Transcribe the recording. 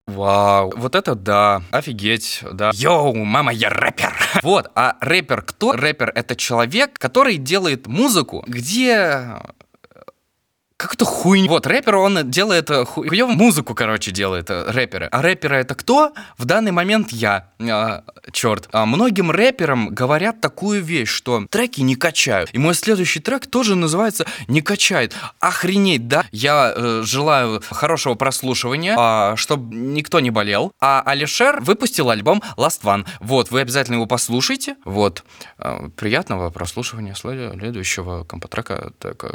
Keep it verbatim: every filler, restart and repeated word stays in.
Вау, вот это да, офигеть, да. Йоу, мама, я рэпер. Вот, а рэпер кто? Рэпер — это человек, который делает музыку, где как-то хуйню. Вот, рэпер, он делает хуёвую музыку, короче, делает э, рэперы. А рэперы — это кто? В данный момент я. А, чёрт. А многим рэперам говорят такую вещь, что треки не качают. И мой следующий трек тоже называется «Не качает». Охренеть, да? Я э, желаю хорошего прослушивания, а, чтобы никто не болел. А Алишер выпустил альбом Last One. Вот, вы обязательно его послушайте. Вот. А, приятного прослушивания следующего компотрека. Так,